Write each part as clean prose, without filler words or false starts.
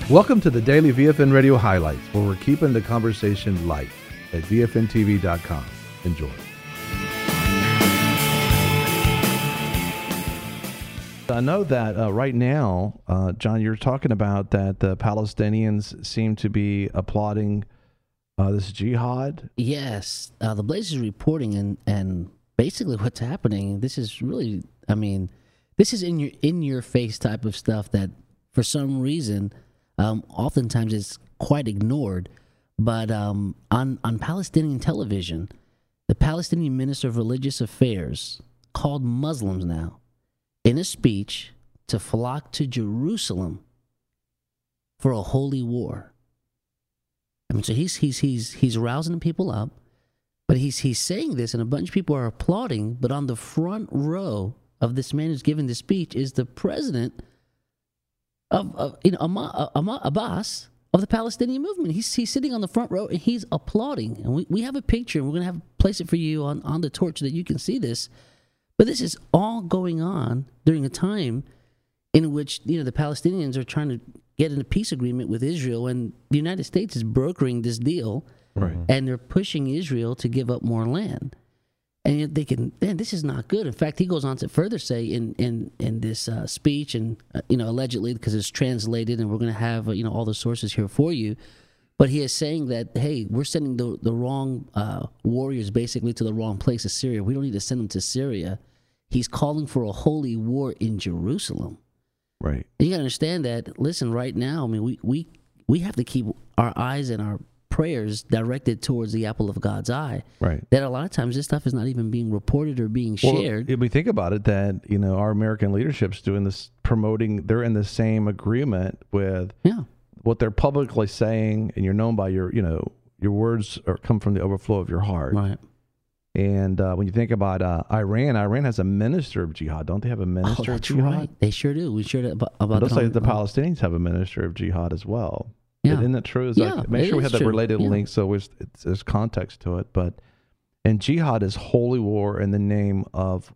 Welcome to the Daily VFN Radio Highlights, where we're keeping the conversation light at VFNTV.com. Enjoy. I know that right now, John, you're talking about that the Palestinians seem to be applauding this jihad. Yes, the Blaze is reporting, and basically what's happening. This is really, this is in your face type of stuff that, for some reason, oftentimes is quite ignored. But on Palestinian television, the Palestinian Minister of Religious Affairs called Muslims now, in a speech, to flock to Jerusalem for a holy war. So he's rousing people up, but he's saying this, and a bunch of people are applauding. But on the front row of this man who's giving the speech is the president of Abbas of the Palestinian movement. He's sitting on the front row and he's applauding. And we have a picture, and we're going to place it for you on the torch so that you can see this. But this is all going on during a time in which the Palestinians are trying to get in a peace agreement with Israel, and the United States is brokering this deal, right? And they're pushing Israel to give up more land. And yet they can. Man, this is not good. In fact, he goes on to further say in this speech, and allegedly, because it's translated, and we're going to have all the sources here for you. But he is saying that, hey, we're sending the wrong warriors basically to the wrong place of Syria. We don't need to send them to Syria. He's calling for a holy war in Jerusalem. Right. And you got to understand that, listen, right now, we have to keep our eyes and our prayers directed towards the apple of God's eye. Right. That a lot of times this stuff is not even being reported or being shared. If we think about it, that, our American leadership's doing this, promoting, they're in the same agreement with what they're publicly saying, and you're known by your words come from the overflow of your heart. Right. And when you think about Iran has a minister of jihad. Don't they have a minister of jihad? Right. They sure do. We shared it about it looks like the Palestinians have a minister of jihad as well. Yeah. Isn't that true? Make sure we have that related link so there's context to it. And jihad is holy war in the name of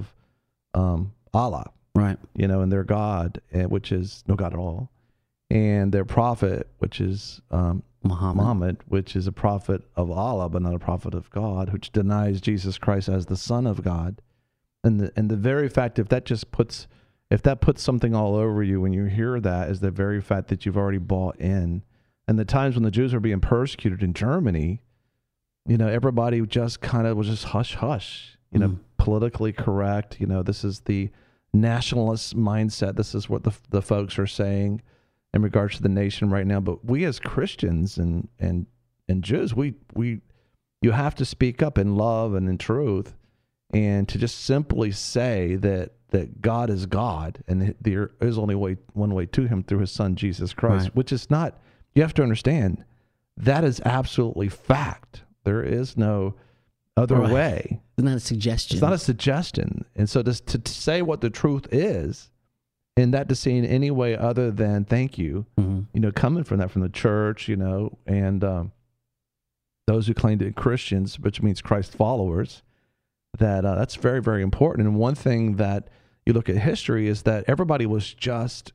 Allah. Right. And their God, which is no God at all. And their prophet, which is Muhammad, which is a prophet of Allah, but not a prophet of God, which denies Jesus Christ as the Son of God. And the very fact, if that puts something all over you when you hear that, is the very fact that you've already bought in. And the times when the Jews were being persecuted in Germany, everybody just kind of was just hush hush, politically correct. This is the nationalist mindset. This is what the folks are saying in regards to the nation right now. But we as Christians and Jews, you have to speak up in love and in truth, and to just simply say that God is God, and there is only one way to him, through his son, Jesus Christ, right. Which is not, you have to understand, that is absolutely fact. There is no other way. It's not a suggestion. It's not a suggestion. And so to say what the truth is, and that to see in any way other than thank you, coming from the church, and those who claim to be Christians, which means Christ followers, that's very, very important. And one thing that you look at history is that everybody was just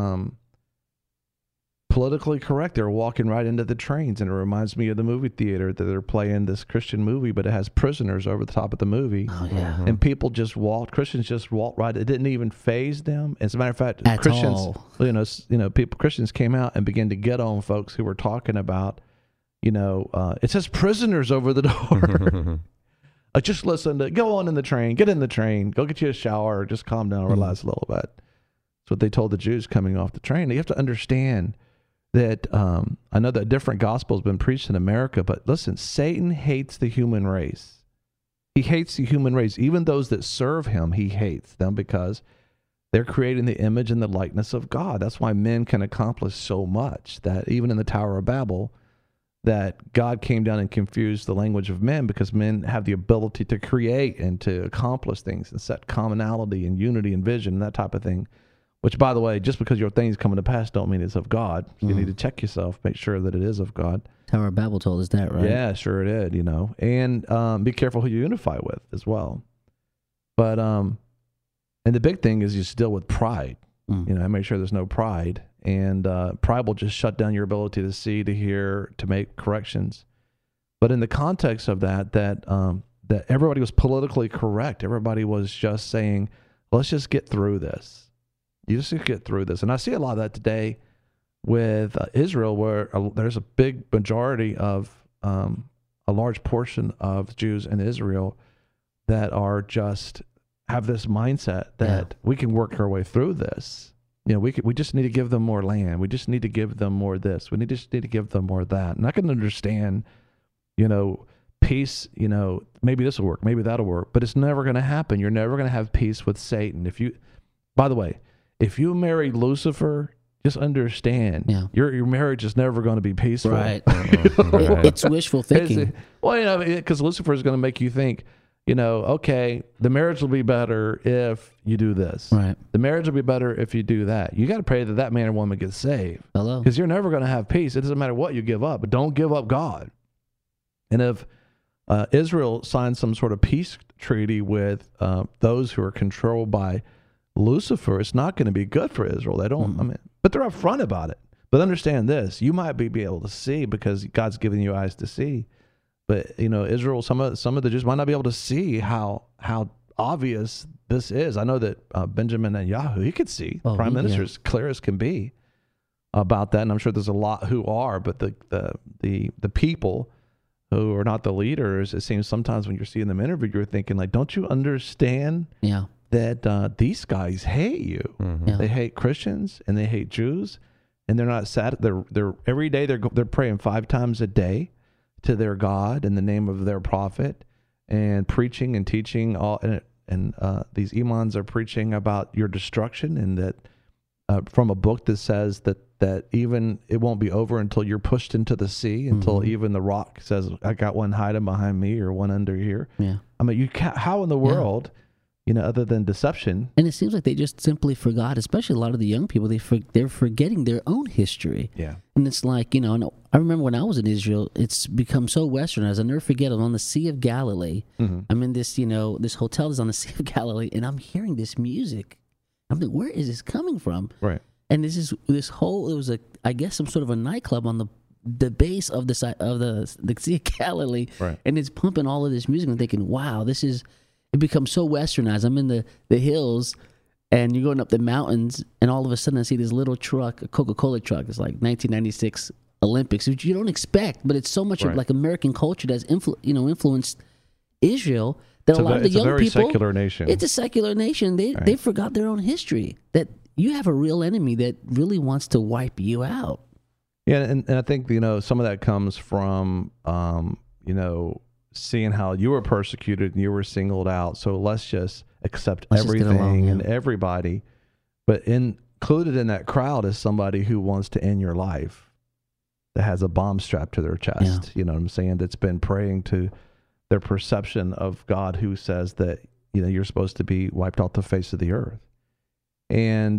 politically correct. They're walking right into the trains, and it reminds me of the movie theater that they're playing this Christian movie, but it has prisoners over the top of the movie. Oh, yeah. And Christians just walked right. It didn't even faze them. As a matter of fact, Christians came out and began to get on folks who were talking about, it says prisoners over the door. Just listen to, go on in the train, get in the train, go get you a shower, just calm down, relax a little bit. That's what they told the Jews coming off the train. You have to understand that I know that a different gospel has been preached in America, but listen, Satan hates the human race. He hates the human race. Even those that serve him, he hates them because they're creating the image and the likeness of God. That's why men can accomplish so much, that even in the Tower of Babel, that God came down and confused the language of men, because men have the ability to create and to accomplish things and set commonality and unity and vision and that type of thing. Which, by the way, just because your thing's coming to pass don't mean it's of God. You need to check yourself, make sure that it is of God. Tower of Babel told us that, right? Yeah, sure it did, And be careful who you unify with as well. But, and the big thing is you deal with pride. and make sure there's no pride. And pride will just shut down your ability to see, to hear, to make corrections. But in the context of that everybody was politically correct. Everybody was just saying, let's just get through this. You just get through this. And I see a lot of that today with Israel, where there's a big majority of a large portion of Jews in Israel that are just have this mindset that we can work our way through this. We just need to give them more land. We just need to give them more this. We just need to give them more that. And I can understand, peace, maybe this will work, maybe that'll work, but it's never going to happen. You're never going to have peace with Satan. By the way, if you marry Lucifer, just understand your marriage is never going to be peaceful. Right. It's wishful thinking. Because Lucifer is going to make you think, okay, the marriage will be better if you do this. Right. The marriage will be better if you do that. You got to pray that man or woman gets saved. Hello. Because you're never going to have peace. It doesn't matter what you give up, but don't give up God. And if Israel signs some sort of peace treaty with those who are controlled by Lucifer, it's not going to be good for Israel. They don't. But they're upfront about it. But understand this: you might be able to see because God's given you eyes to see. But Israel, some of the Jews might not be able to see how obvious this is. I know that Benjamin Netanyahu, he could see. Prime Minister is clear as can be about that, and I'm sure there's a lot who are. But the people who are not the leaders, it seems sometimes when you're seeing them interviewed, you're thinking like, don't you understand? Yeah. That these guys hate you. They hate Christians and they hate Jews, and they're not sad. They're every day they're praying 5 times a day to their God in the name of their prophet, and preaching and teaching all. And these imams are preaching about your destruction, and that from a book that says that even it won't be over until you're pushed into the sea, until even the rock says, "I got one hiding behind me or one under here." Yeah. I mean, you can't. How in the world? Other than deception. And it seems like they just simply forgot, especially a lot of the young people, they're forgetting their own history. Yeah. And it's like, and I remember when I was in Israel, it's become so westernized. I'll never forget, I'm on the Sea of Galilee. I'm in this, this hotel is on the Sea of Galilee, and I'm hearing this music. I'm like, where is this coming from? Right. And it was I guess some sort of a nightclub on the base of the Sea of Galilee. Right. And it's pumping all of this music. I'm thinking, wow, it becomes so westernized. I'm in the hills, and you're going up the mountains, and all of a sudden I see this little truck, a Coca-Cola truck. It's like 1996 Olympics, which you don't expect, but it's so much of like American culture that's influenced Israel that a lot of the young people. It's a very secular nation. It's a secular nation. They forgot their own history. That you have a real enemy that really wants to wipe you out. Yeah, and I think some of that comes from seeing how you were persecuted and you were singled out. So let's just accept everything and everybody. But included in that crowd is somebody who wants to end your life, that has a bomb strapped to their chest. Yeah. You know what I'm saying? That's been praying to their perception of God, who says that, you're supposed to be wiped off the face of the earth. And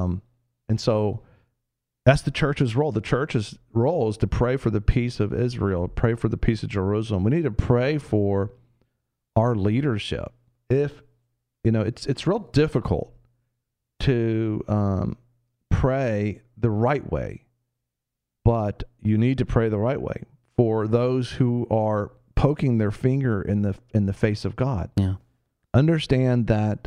so that's the church's role. The church's role is to pray for the peace of Israel, pray for the peace of Jerusalem. We need to pray for our leadership. It's real difficult to pray the right way, but you need to pray the right way for those who are poking their finger in the face of God. Yeah. Understand that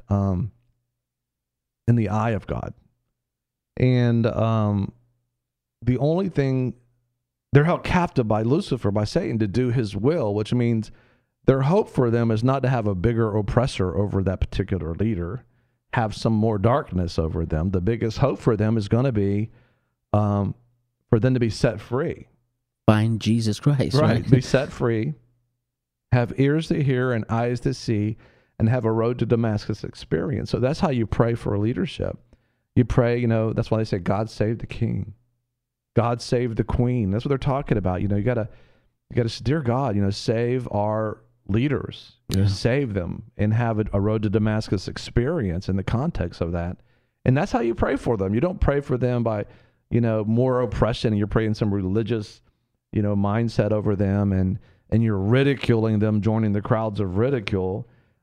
in the eye of God. And the only thing, they're held captive by Lucifer, by Satan, to do his will, which means their hope for them is not to have a bigger oppressor over that particular leader, have some more darkness over them. The biggest hope for them is going to be for them to be set free. Find Jesus Christ. Right. Be set free, have ears to hear and eyes to see, and have a road to Damascus experience. So that's how you pray for leadership. You pray, that's why they say, God save the king. God save the queen. That's what they're talking about. You gotta, dear God, save our leaders, save them, and have a road to Damascus experience in the context of that. And that's how you pray for them. You don't pray for them by, more oppression, and you're praying some religious, mindset over them, and you're ridiculing them, joining the crowds of ridicule.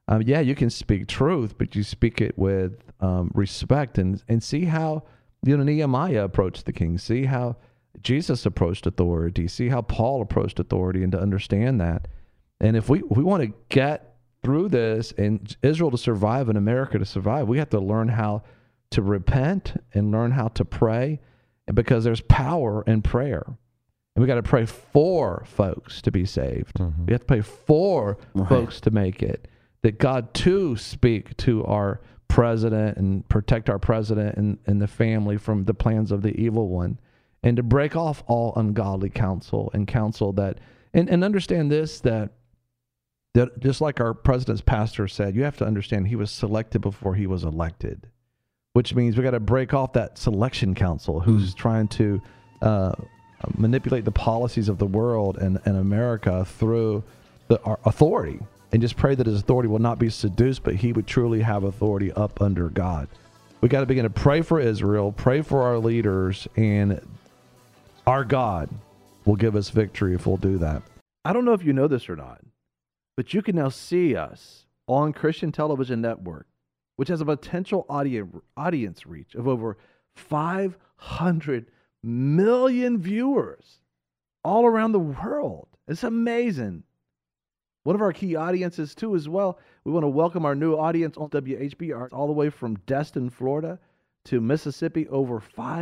Yeah, you can speak truth, but you speak it with respect, and see how Nehemiah approached the king. See how Jesus approached authority. See how Paul approached authority, and to understand that. And if we want to get through this and Israel to survive and America to survive, we have to learn how to repent and learn how to pray, and because there's power in prayer. And we got to pray for folks to be saved. Mm-hmm. We have to pray for folks to make it. That God too speak to our president and protect our president and the family from the plans of the evil one, and to break off all ungodly counsel and counsel that, and understand this, that just like our president's pastor said, you have to understand he was selected before he was elected, which means we got to break off that selection council who's trying to manipulate the policies of the world and America through our authority. And just pray that his authority will not be seduced, but he would truly have authority up under God. We got to begin to pray for Israel, pray for our leaders, and our God will give us victory if we'll do that. I don't know if you know this or not, but you can now see us on Christian Television Network, which has a potential audience reach of over 500 million viewers all around the world. It's amazing. One of our key audiences, too, as well, we want to welcome our new audience on WHBR all the way from Destin, Florida to Mississippi, over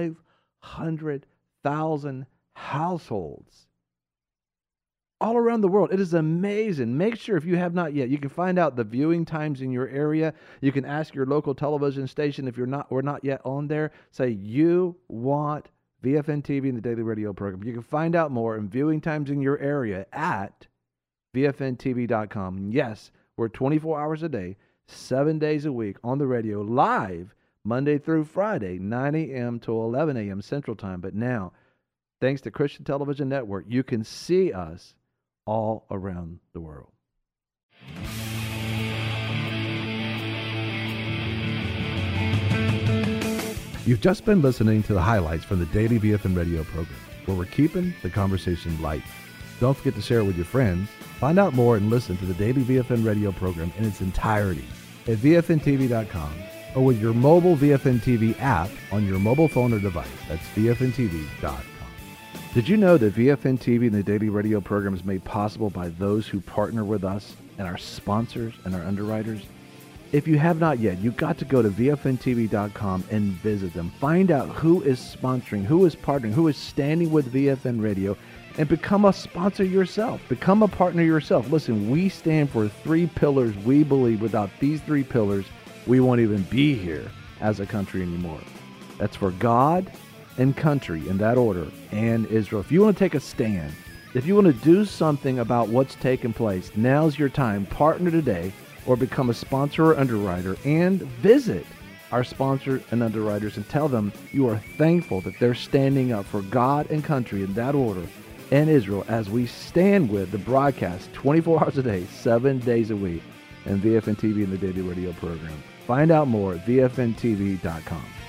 500,000 households all around the world. It is amazing. Make sure, if you have not yet, you can find out the viewing times in your area. You can ask your local television station if we're not yet on there. Say you want VFN TV and the Daily Radio program. You can find out more and viewing times in your area at VFNTV.com. Yes, we're 24 hours a day, 7 days a week on the radio, live Monday through Friday, 9 a.m. to 11 a.m. Central Time. But now, thanks to Christian Television Network, you can see us all around the world. You've just been listening to the highlights from the Daily VFN Radio program, where we're keeping the conversation light. Don't forget to share it with your friends. Find out more and listen to the Daily VFN Radio program in its entirety at VFNTV.com or with your mobile VFN TV app on your mobile phone or device. That's VFNTV.com. Did you know that VFN TV and the Daily Radio program is made possible by those who partner with us and our sponsors and our underwriters? If you have not yet, you've got to go to VFNTV.com and visit them. Find out who is sponsoring, who is partnering, who is standing with VFN Radio, and become a sponsor yourself. Become a partner yourself. Listen, we stand for 3 pillars. We believe without these 3 pillars, we won't even be here as a country anymore. That's for God and country, in that order, and Israel. If you want to take a stand, if you want to do something about what's taking place, now's your time. Partner today or become a sponsor or underwriter, and visit our sponsors and underwriters and tell them you are thankful that they're standing up for God and country, in that order, and Israel, as we stand with the broadcast 24 hours a day, 7 days a week, and VFN TV and the Daily Radio program. Find out more at VFNTV.com.